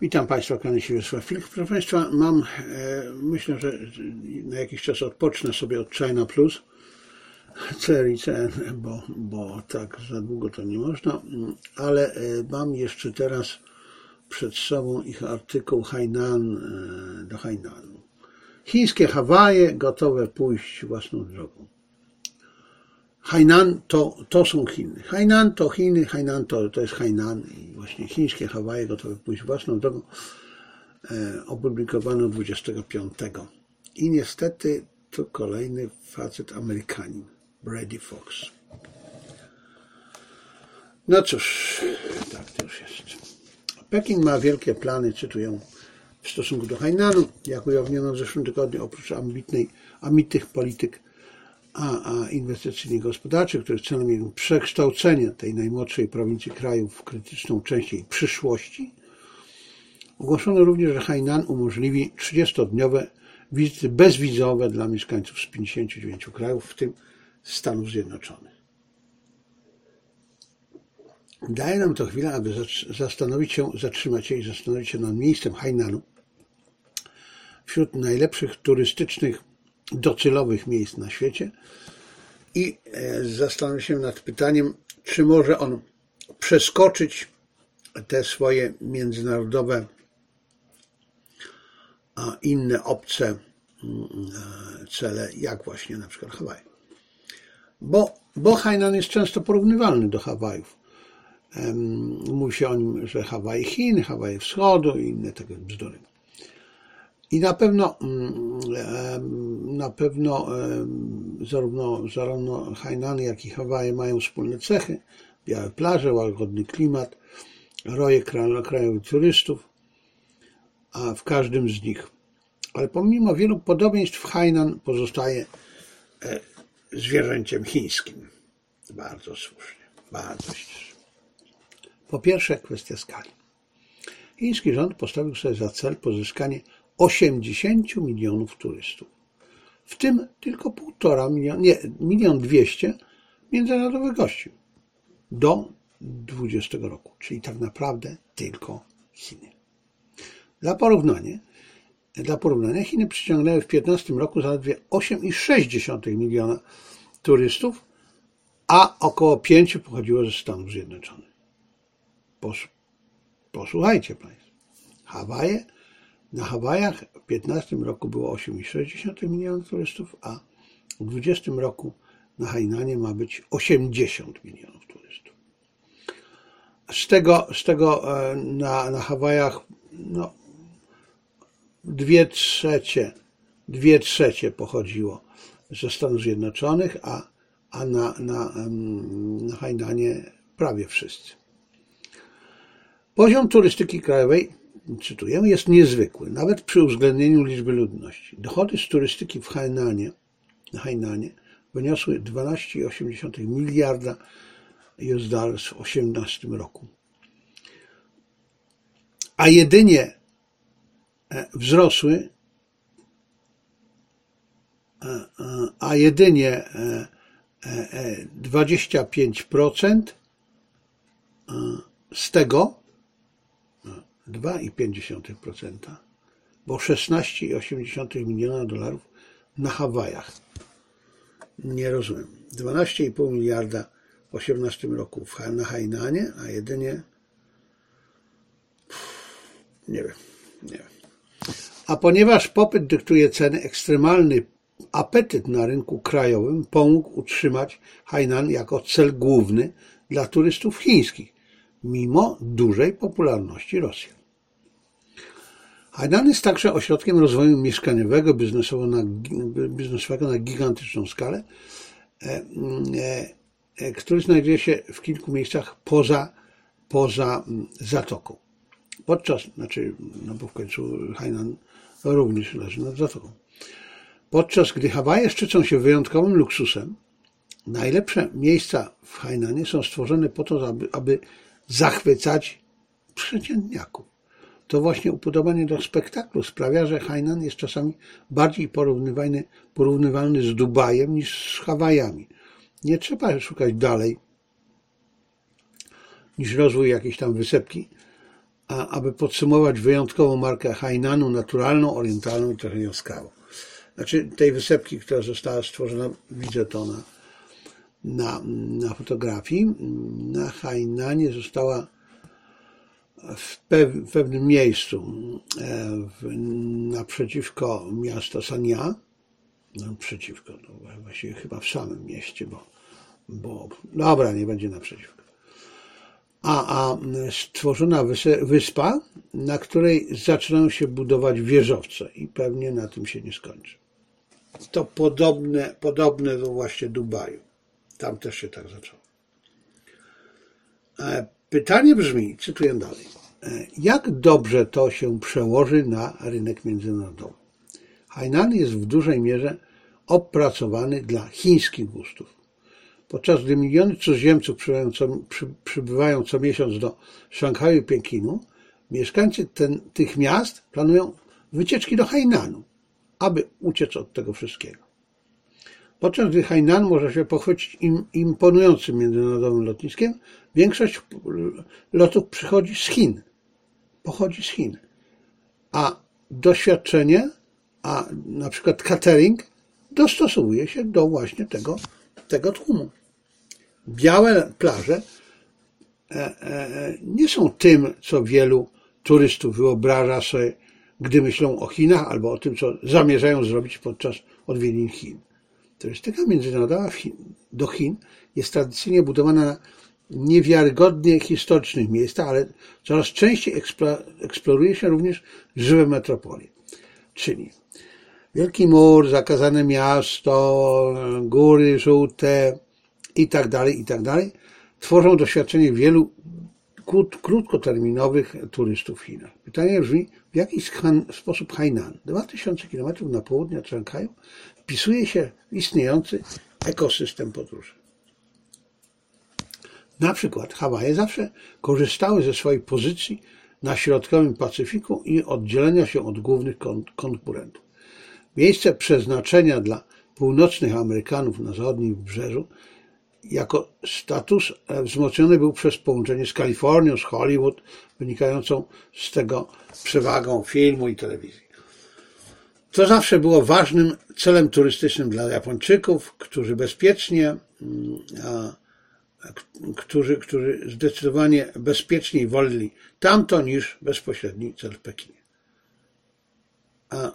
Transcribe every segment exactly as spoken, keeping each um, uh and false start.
Witam Państwa, kłaniam się Wiesław Wilk. Proszę Państwa, mam, e, myślę, że na jakiś czas odpocznę sobie od China Plus, C R I C N, bo, bo tak za długo to nie można, ale e, mam jeszcze teraz przed sobą ich artykuł Hainan e, do Hainanu. Chińskie Hawaje gotowe pójść własną drogą. Hainan to, to są Chiny. Hainan to Chiny, Hainan to, to jest Hainan i właśnie chińskie Hawaje gotowe pójść własną drogą. E, opublikowano dwudziestego piątego. I niestety to kolejny facet Amerykanin, Brady Fox. No cóż, tak to już jest. Pekin ma wielkie plany, cytuję, w stosunku do Hainanu, jak ujawniono w zeszłym tygodniu, oprócz ambitnej, ambitnych polityk a, a inwestycyjnych gospodarczych, których celem jest przekształcenie tej najmłodszej prowincji kraju w krytyczną część jej przyszłości. Ogłoszono również, że Hainan umożliwi trzydziestodniowe wizyty bezwizowe dla mieszkańców z pięćdziesięciu dziewięciu krajów, w tym Stanów Zjednoczonych. Daje nam to chwilę, aby zastanowić się, zatrzymać się i zastanowić się nad miejscem Hainanu wśród najlepszych turystycznych, docelowych miejsc na świecie i zastanowić się nad pytaniem, czy może on przeskoczyć te swoje międzynarodowe, a inne obce cele, jak właśnie na przykład Hawaje. Bo, bo Hainan jest często porównywalny do Hawajów. Mówi się o nim, że Hawaje Chin, Hawaje Wschodu i inne takie bzdury. I na pewno, na pewno zarówno, zarówno Hainan, jak i Hawaje mają wspólne cechy. Białe plaże, łagodny klimat, roje krajowych turystów, a w każdym z nich. Ale pomimo wielu podobieństw Hainan pozostaje zwierzęciem chińskim. Bardzo słusznie, bardzo ścieżnie. Po pierwsze, kwestia skali. Chiński rząd postawił sobie za cel pozyskanie osiemdziesięciu milionów turystów. W tym tylko półtora miliona, nie, milion dwieście międzynarodowych gości do dwudziestego roku, czyli tak naprawdę tylko Chiny. Dla porównania, dla porównania Chiny przyciągnęły w piętnastym roku zaledwie osiem przecinek sześć miliona turystów, a około pięć pochodziło ze Stanów Zjednoczonych. Posłuchajcie Państwo. Hawaje, na Hawajach w piętnastym roku było osiem przecinek sześć miliona turystów, a w dwudziestym roku na Hainanie ma być osiemdziesiąt milionów turystów. Z tego, z tego na, na Hawajach no, dwie trzecie, dwie trzecie pochodziło ze Stanów Zjednoczonych, a, a na, na, na Hainanie prawie wszyscy. Poziom turystyki krajowej, cytuję, jest niezwykły, nawet przy uwzględnieniu liczby ludności. Dochody z turystyki w Hainanie, na Hainanie wyniosły dwanaście przecinek osiem miliarda U S dollars w osiemnastym roku. A jedynie wzrosły, a jedynie dwadzieścia pięć procent z tego dwa przecinek pięć procent, bo szesnaście przecinek osiem miliona dolarów na Hawajach. Nie rozumiem. dwanaście przecinek pięć miliarda w osiemnastym roku na Hainanie, a jedynie nie wiem, nie wiem. A ponieważ popyt dyktuje ceny, ekstremalny apetyt na rynku krajowym pomógł utrzymać Hainan jako cel główny dla turystów chińskich, mimo dużej popularności Rosjan. Hainan jest także ośrodkiem rozwoju mieszkaniowego, biznesowego na, biznesowego na gigantyczną skalę, e, e, który znajduje się w kilku miejscach poza, poza zatoką. Podczas, znaczy, no bo w końcu Hainan również leży nad zatoką. Podczas gdy Hawaje szczycą się wyjątkowym luksusem, najlepsze miejsca w Hainanie są stworzone po to, aby, aby zachwycać przeciętniaków. To właśnie upodobanie do spektaklu sprawia, że Hainan jest czasami bardziej porównywalny, porównywalny z Dubajem niż z Hawajami. Nie trzeba szukać dalej niż rozwój jakiejś tam wysepki, aby podsumować wyjątkową markę Hainanu, naturalną, orientalną i trochę jaskrawą. Znaczy tej wysepki, która została stworzona, widzę to na, na, na fotografii, na Hainanie została w, pew, w pewnym miejscu w, naprzeciwko miasta Sanya, naprzeciwko, no właściwie chyba w samym mieście, bo, bo dobra, nie będzie naprzeciwko. A, a stworzona wyspa, na której zaczynają się budować wieżowce i pewnie na tym się nie skończy. To podobne, podobne do właśnie Dubaju. Tam też się tak zaczęło. Pytanie brzmi, cytuję dalej, jak dobrze to się przełoży na rynek międzynarodowy? Hainan jest w dużej mierze opracowany dla chińskich gustów. Podczas gdy miliony cudzoziemców przybywają co, przy, przybywają co miesiąc do Szanghaju i Pekinu, mieszkańcy ten, tych miast planują wycieczki do Hainanu, aby uciec od tego wszystkiego. Podczas gdy Hainan może się pochwycić im, imponującym międzynarodowym lotniskiem, większość lotów przychodzi z Chin, pochodzi z Chin. A doświadczenie, a na przykład catering dostosowuje się do właśnie tego, tego tłumu. Białe plaże nie są tym, co wielu turystów wyobraża sobie, gdy myślą o Chinach albo o tym, co zamierzają zrobić podczas odwiedzin Chin. Turystyka międzynarodowa do Chin jest tradycyjnie budowana na niewiarygodnie historycznych miejscach, ale coraz częściej eksploruje się również żywe metropolie. Czyli Wielki Mur, Zakazane Miasto, Góry Żółte i tak dalej, i tak dalej, tworzą doświadczenie wielu krótkoterminowych turystów w Chinach. Pytanie brzmi, w jaki sposób Hainan, dwa tysiące kilometrów na południe od Szanghaju, wpisuje się w istniejący ekosystem podróży. Na przykład Hawaje zawsze korzystały ze swojej pozycji na środkowym Pacyfiku i oddzielenia się od głównych konkurentów. Miejsce przeznaczenia dla północnych Amerykanów na zachodnim wybrzeżu jako status wzmocniony był przez połączenie z Kalifornią, z Hollywood, wynikającą z tego przewagą filmu i telewizji. To zawsze było ważnym celem turystycznym dla Japończyków, którzy bezpiecznie, a, którzy, którzy zdecydowanie bezpieczniej woleli tamto niż bezpośredni cel w Pekinie. A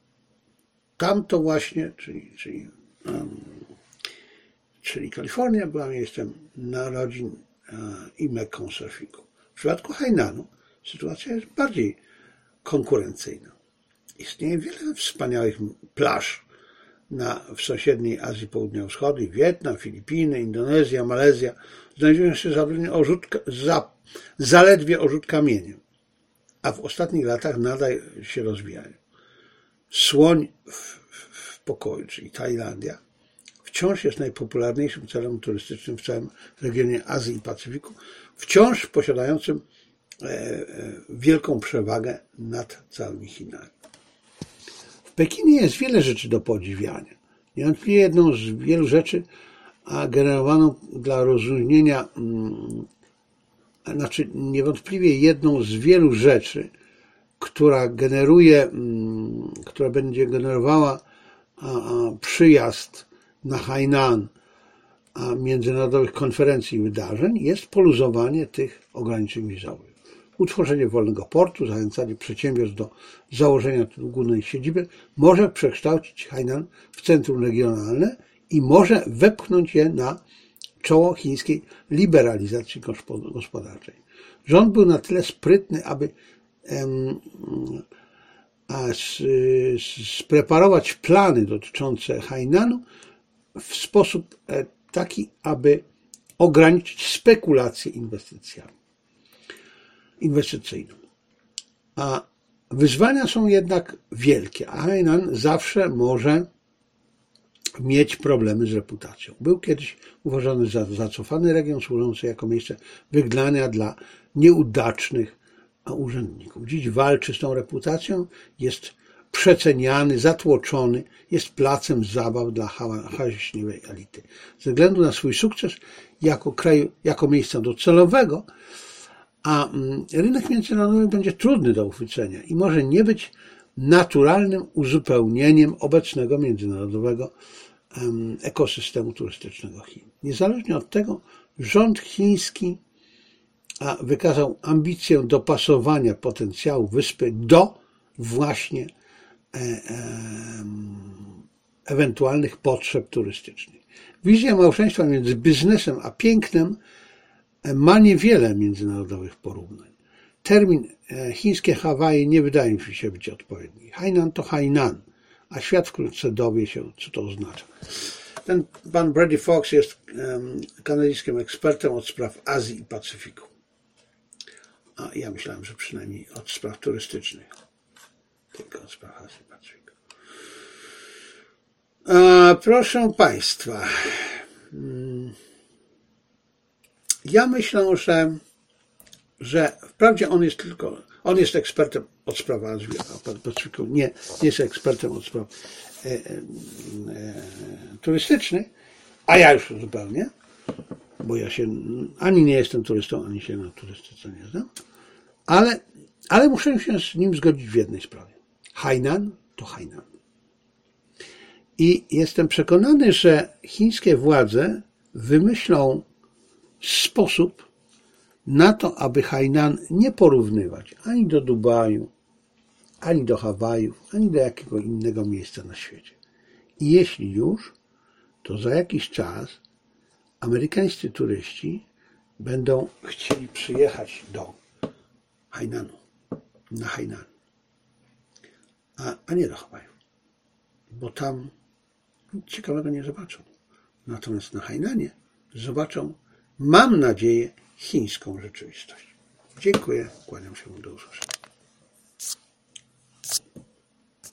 tamto właśnie, czyli, czyli, um, czyli Kalifornia była miejscem narodzin uh, i Mekką surfingu. W przypadku Hainanu sytuacja jest bardziej konkurencyjna. Istnieje wiele wspaniałych plaż na, w sąsiedniej Azji Południowo-Wschodniej, Wietnam, Filipiny, Indonezja, Malezja, znajdują się za, rzutka, za, zaledwie o rzut kamieniem, a w ostatnich latach nadal się rozwijają. Słoń w, w, w pokoju, czyli Tajlandia, wciąż jest najpopularniejszym celem turystycznym w całym regionie Azji i Pacyfiku, wciąż posiadającym e, e, wielką przewagę nad całymi Chinami. W Pekinie jest wiele rzeczy do podziwiania. Niewątpliwie jedną z wielu rzeczy, a generowaną dla rozróżnienia, znaczy niewątpliwie jedną z wielu rzeczy, która generuje, która będzie generowała przyjazd na Hainan międzynarodowych konferencji i wydarzeń, jest poluzowanie tych ograniczeń wizowych. Utworzenie wolnego portu, zachęcanie przedsiębiorstw do założenia tu głównej siedziby może przekształcić Hainan w centrum regionalne i może wepchnąć je na czoło chińskiej liberalizacji gospodarczej. Rząd był na tyle sprytny, aby em, a, s, spreparować plany dotyczące Hainanu w sposób taki, aby ograniczyć spekulacje inwestycjami. inwestycyjną. A wyzwania są jednak wielkie, a Hainan zawsze może mieć problemy z reputacją. Był kiedyś uważany za zacofany region, służący jako miejsce wygnania dla nieudacznych urzędników. Dziś walczy z tą reputacją, jest przeceniany, zatłoczony, jest placem zabaw dla hałaśliwej elity. Ze względu na swój sukces jako kraju, jako miejsca docelowego, a rynek międzynarodowy będzie trudny do uchwycenia i może nie być naturalnym uzupełnieniem obecnego międzynarodowego ekosystemu turystycznego Chin. Niezależnie od tego, rząd chiński wykazał ambicję dopasowania potencjału wyspy do właśnie ewentualnych potrzeb turystycznych. Wizja małżeństwa między biznesem a pięknem ma niewiele międzynarodowych porównań. Termin chińskie Hawaje nie wydaje mi się być odpowiedni. Hainan to Hainan, a świat wkrótce dowie się, co to oznacza. Ten pan Brady Fox jest kanadyjskim ekspertem od spraw Azji i Pacyfiku. A ja myślałem, że przynajmniej od spraw turystycznych. Tylko od spraw Azji i Pacyfiku. E, proszę Państwa, ja myślę, że, że wprawdzie on jest tylko, on jest ekspertem od spraw Azji i Pacyfiku, nie, nie jest ekspertem od spraw e, e, e, turystycznych, a ja już zupełnie, bo ja się ani nie jestem turystą, ani się na turystyce nie znam, ale, ale muszę się z nim zgodzić w jednej sprawie. Hainan to Hainan. I jestem przekonany, że chińskie władze wymyślą sposób na to, aby Hainan nie porównywać ani do Dubaju, ani do Hawajów, ani do jakiego innego miejsca na świecie. I jeśli już, to za jakiś czas amerykańscy turyści będą chcieli przyjechać do Hainanu, na Hainan, a, a nie do Hawajów, bo tam nic ciekawego nie zobaczą. Natomiast na Hainanie zobaczą, mam nadzieję, chińską rzeczywistość. Dziękuję, kłaniam się, do usłyszenia.